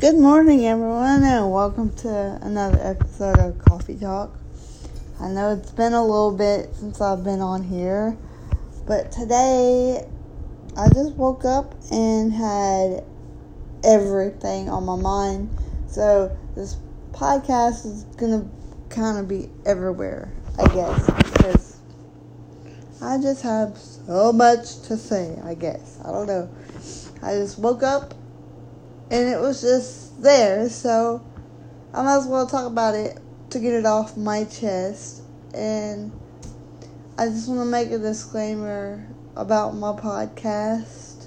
Good morning, everyone, and welcome to another episode of Coffee Talk. I know it's been a little bit since I've been on here, but today I just woke up and had everything on my mind. So this podcast is gonna kind of be everywhere, I guess, because I just have so much to say, I guess. I don't know. I just woke up and it was just there, so I might as well talk about it to get it off my chest. And I just want to make a disclaimer about my podcast.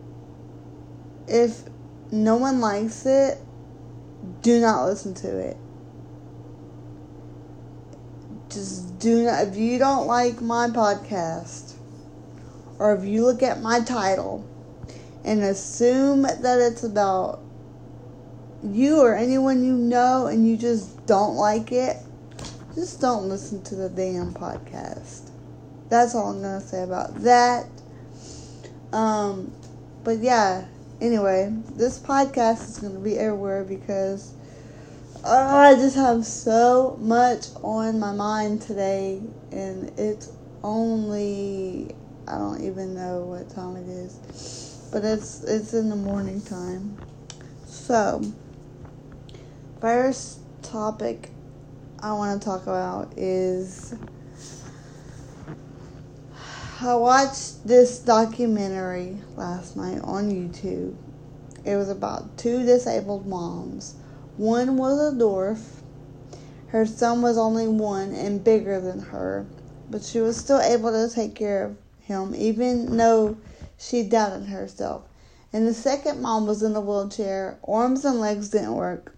If no one likes it, do not listen to it. Just do not. If you don't like my podcast, or if you look at my title and assume that it's about you or anyone you know and you just don't like it, just don't listen to the damn podcast. That's all I'm going to say about that. But yeah, anyway, this podcast is going to be everywhere because I just have so much on my mind today, and it's only, I don't even know what time it is. But it's in the morning time. So, first topic I want to talk about is I watched this documentary last night on YouTube. It was about two disabled moms. One was a dwarf. Her son was only 1 and bigger than her, but she was still able to take care of him even though she doubted herself. And the second mom was in a wheelchair. Arms and legs didn't work.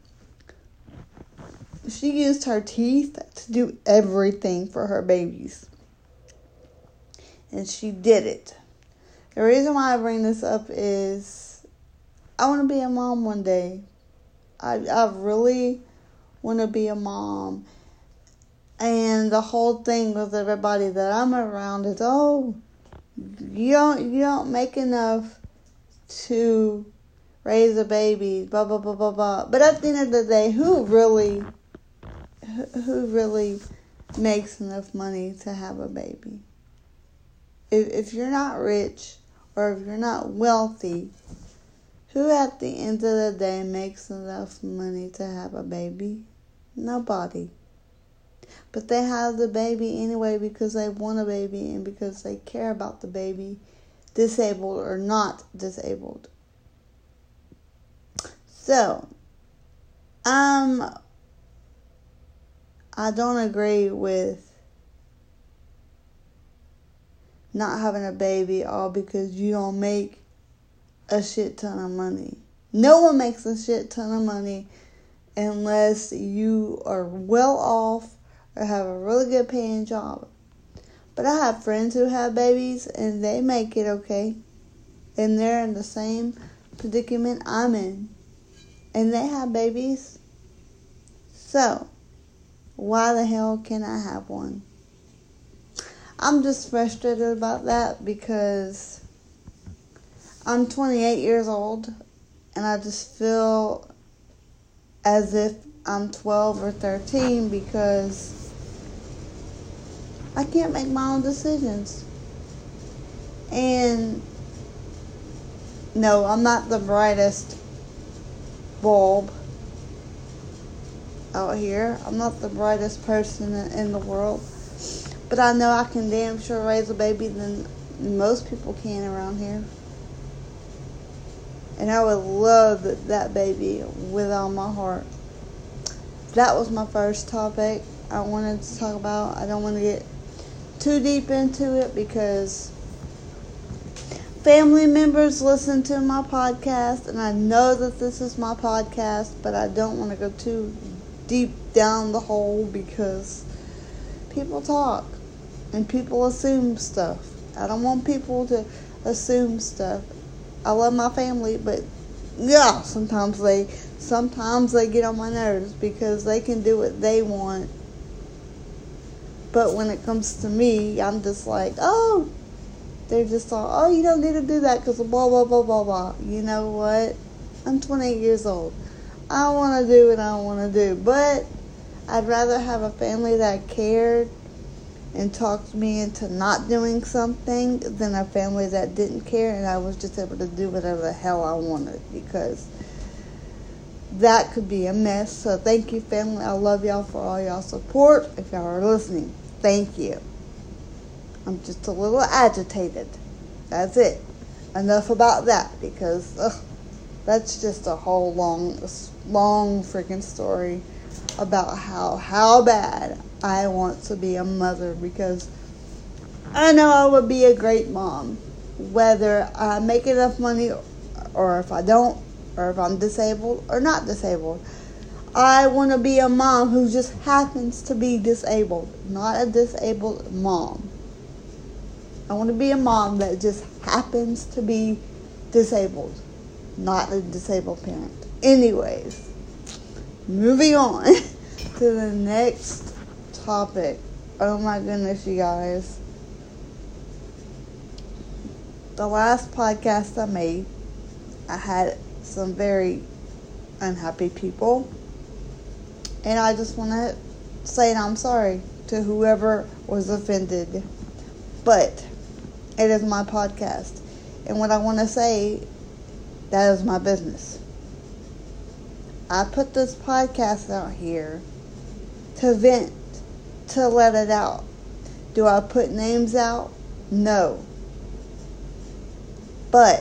She used her teeth to do everything for her babies. And she did it. The reason why I bring this up is I want to be a mom one day. I really want to be a mom. And the whole thing with everybody that I'm around is, you don't make enough to raise a baby, blah, blah, blah, blah, blah. But at the end of the day, who really makes enough money to have a baby? If you're not rich or if you're not wealthy, who at the end of the day makes enough money to have a baby? Nobody. But they have the baby anyway because they want a baby and because they care about the baby, disabled or not disabled. So, I don't agree with not having a baby all because you don't make a shit ton of money. No one makes a shit ton of money unless you are well off or have a really good paying job. But I have friends who have babies and they make it okay. And they're in the same predicament I'm in. And they have babies. So, why the hell can't I have one? I'm just frustrated about that because I'm 28 years old and I just feel as if I'm 12 or 13 because I can't make my own decisions. And no, I'm not the brightest bulb out here. I'm not the brightest person in the world. But I know I can damn sure raise a baby than most people can around here. And I would love that baby with all my heart. That was my first topic I wanted to talk about. I don't want to get too deep into it because family members listen to my podcast, and I know that this is my podcast, but I don't want to go too deep down the hole because people talk and people assume stuff. I don't want people to assume stuff. I love my family, but yeah, sometimes they get on my nerves because they can do what they want. But when it comes to me, I'm just like, they're just all, you don't need to do that because of blah, blah, blah, blah, blah. You know what? I'm 28 years old. I want to do what I want to do. But I'd rather have a family that cared and talked me into not doing something than a family that didn't care and I was just able to do whatever the hell I wanted, because that could be a mess. So thank you, family. I love y'all for all y'all support. If y'all are listening, thank you. I'm just a little agitated. That's it. Enough about that, because that's just a whole long freaking story about how bad I want to be a mother, because I know I would be a great mom, whether I make enough money or if I don't, or if I'm disabled or not disabled. I want to be a mom who just happens to be disabled, not a disabled mom. I want to be a mom that just happens to be disabled, not a disabled parent. Anyways, moving on to the next topic. Oh my goodness, you guys. The last podcast I made, I had some very unhappy people. And I just want to say I'm sorry to whoever was offended. But it is my podcast. And what I want to say, that is my business. I put this podcast out here to vent, to let it out. Do I put names out? No. But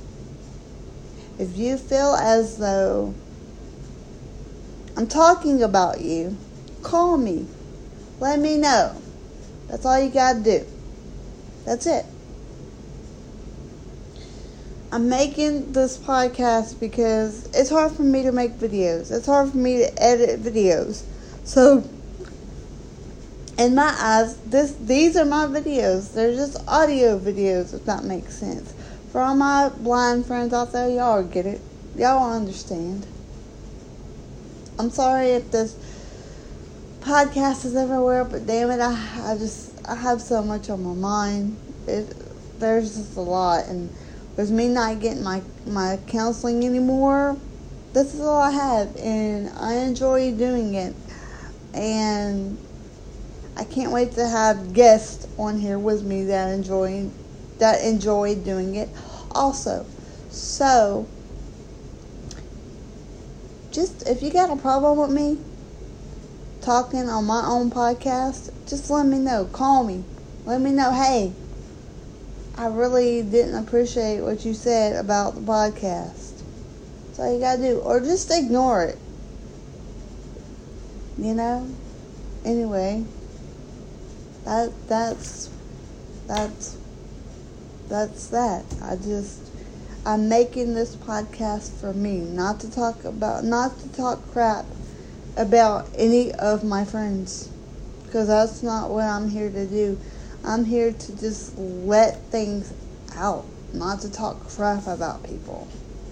if you feel as though I'm talking about you, call me. Let me know. That's all you gotta do. That's it. I'm making this podcast because it's hard for me to make videos. It's hard for me to edit videos. So, in my eyes, these are my videos. They're just audio videos, if that makes sense. For all my blind friends out there, y'all get it. Y'all understand. I'm sorry if this podcast is everywhere, but damn it, I have so much on my mind. There's just a lot, and with me not getting my counseling anymore, this is all I have, and I enjoy doing it, and I can't wait to have guests on here with me that enjoy doing it also. So, just if you got a problem with me talking on my own podcast, just let me know. Call me. Let me know, hey, I really didn't appreciate what you said about the podcast. That's all you gotta do. Or just ignore it. You know? Anyway, that's that. I'm making this podcast for me, not to talk crap about any of my friends, because that's not what I'm here to do. I'm here to just let things out, not to talk crap about people.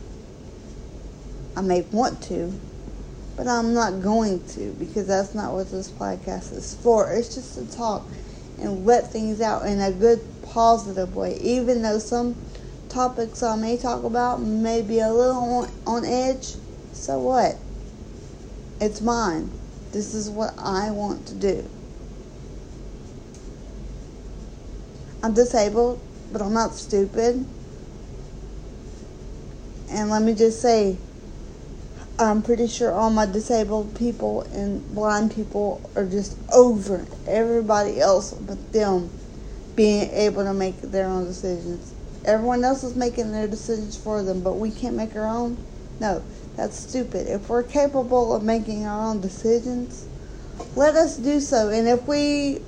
I may want to, but I'm not going to, because that's not what this podcast is for. It's just to talk and let things out in a good, positive way. Even though some topics I may talk about may be a little on edge, so what? It's mine. This is what I want to do. I'm disabled, but I'm not stupid. And let me just say, I'm pretty sure all my disabled people and blind people are just over everybody else but them being able to make their own decisions. Everyone else is making their decisions for them, but we can't make our own? No, that's stupid. If we're capable of making our own decisions, let us do so. And if we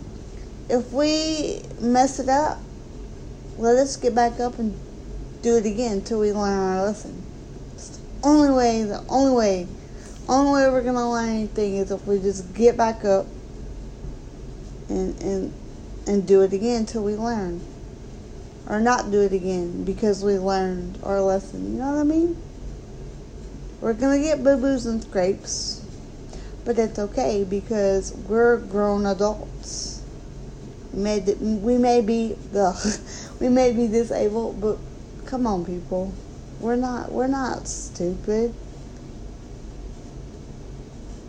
mess it up, let us get back up and do it again until we learn our lesson. It's the only way we're going to learn anything is if we just get back up and do it again until we learn. Or not do it again because we learned our lesson. You know what I mean? We're going to get boo-boos and scrapes, but it's okay because we're grown adults. We may be disabled, but come on, people. We're not stupid.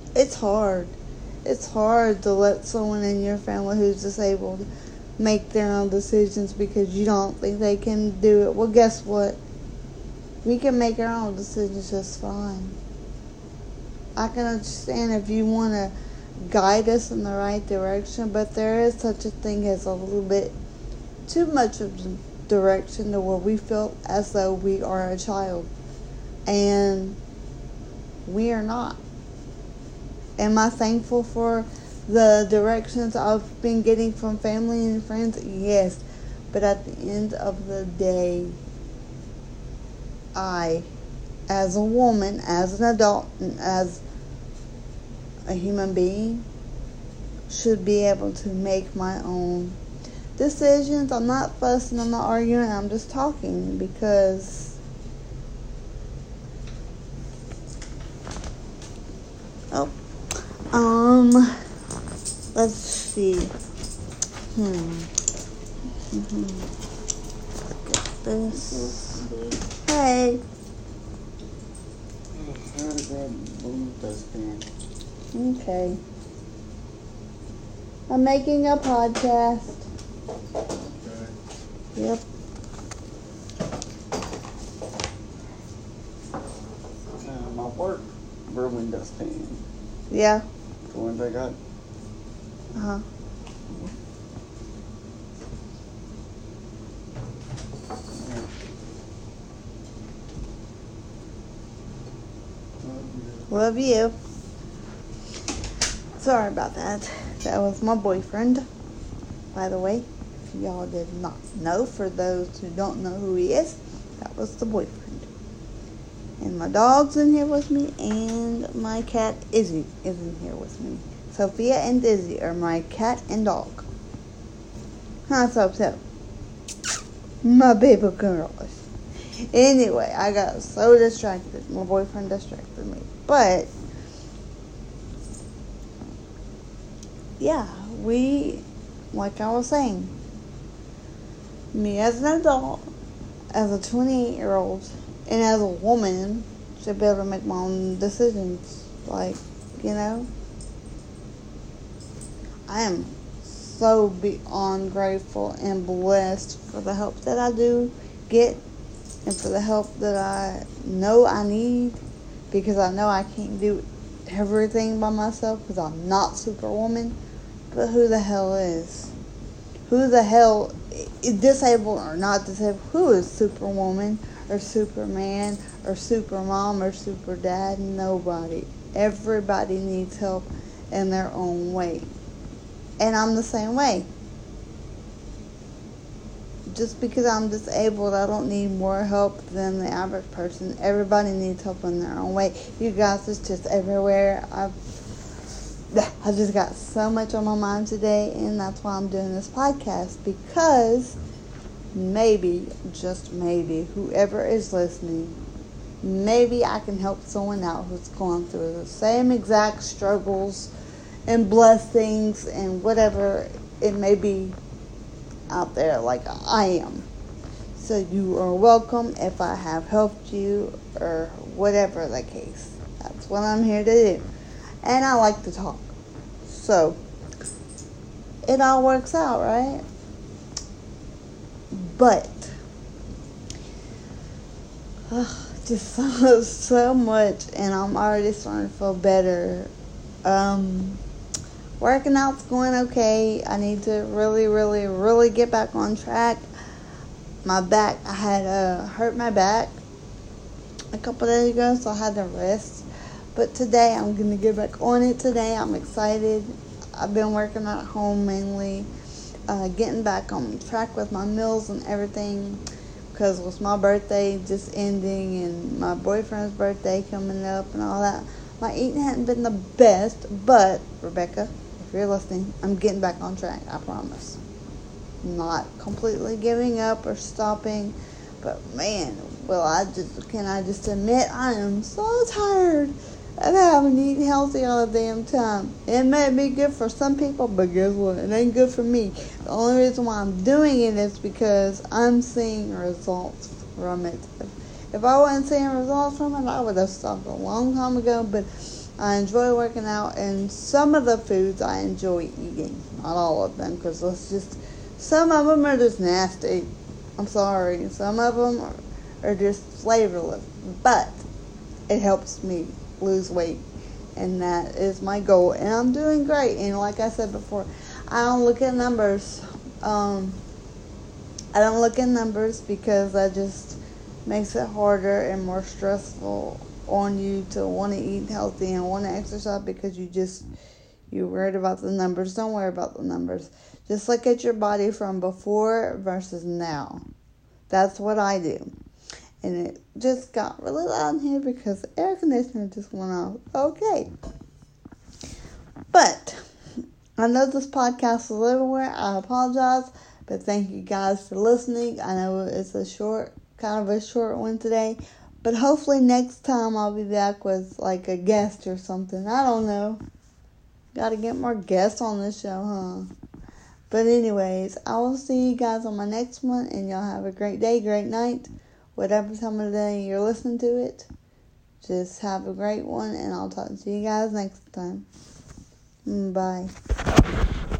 it's hard. It's hard to let someone in your family who's disabled make their own decisions because you don't think they can do it. Well, guess what? We can make our own decisions just fine. I can understand if you want to guide us in the right direction, but there is such a thing as a little bit too much of the direction to where we feel as though we are a child. And we are not. Am I thankful for the directions I've been getting from family and friends? Yes. But at the end of the day, I, as a woman, as an adult, and as a human being, should be able to make my own decisions. I'm not fussing, I'm not arguing, I'm just talking because let's see. Look at this. Hey. I gotta grab one dustpan. Okay. I'm making a podcast. Okay. Yep. My work rolling dustpan. Yeah. The ones I got. Uh-huh. Love you. Sorry about that. That was my boyfriend, by the way. If y'all did not know, for those who don't know who he is, that was the boyfriend. And my dog's in here with me, and my cat Izzy is in here with me. Sophia and Izzy are my cat and dog. Huh, so. My baby girls. Anyway, I got so distracted. My boyfriend distracted me. But, yeah, like I was saying, me as an adult, as a 28-year-old, and as a woman, should be able to make my own decisions. Like, you know, I am so beyond grateful and blessed for the help that I do get and for the help that I know I need, because I know I can't do everything by myself because I'm not Superwoman. But who the hell is? Who the hell is disabled or not disabled? Who is Superwoman or Superman or Supermom or Superdad? Nobody. Everybody needs help in their own way. And I'm the same way. Just because I'm disabled, I don't need more help than the average person. Everybody needs help in their own way. You guys, it's just everywhere. I just got so much on my mind today, and that's why I'm doing this podcast, because maybe, just maybe, whoever is listening, maybe I can help someone out who's going through the same exact struggles and blessings and whatever it may be out there like I am. So you are welcome if I have helped you or whatever the case. That's what I'm here to do. And I like to talk. So it all works out, right? But just so much, and I'm already starting to feel better. Working out's going okay. I need to really get back on track. My back, I had hurt my back a couple days ago, so I had to rest. But today, I'm going to get back on it today. I'm excited. I've been working at home mainly, getting back on track with my meals and everything, because with my birthday just ending and my boyfriend's birthday coming up and all that, my eating hadn't been the best. But, Rebecca, if you're listening, I'm getting back on track, I promise. Not completely giving up or stopping, but man, can I just admit, I am so tired of having to eat healthy all the damn time. It may be good for some people, but guess what? It ain't good for me. The only reason why I'm doing it is because I'm seeing results from it. If I wasn't seeing results from it, I would have stopped a long time ago, but I enjoy working out, and some of the foods I enjoy eating. Not all of them, because some of them are just nasty. I'm sorry. Some of them are just flavorless. But it helps me lose weight, and that is my goal. And I'm doing great. And like I said before, I don't look at numbers. I don't look at numbers because that just makes it harder and more stressful on you to want to eat healthy and want to exercise because you're worried about the numbers. Don't worry about the numbers. Just look at your body from before versus now. That's what I do. And it just got really loud in here because the air conditioner just went off. Okay. But I know this podcast is everywhere. I apologize. But thank you guys for listening. I know it's kind of a short one today. But hopefully next time I'll be back with like a guest or something. I don't know. Gotta get more guests on this show, huh? But anyways, I will see you guys on my next one. And y'all have a great day, great night. Whatever time of the day you're listening to it. Just have a great one. And I'll talk to you guys next time. Bye.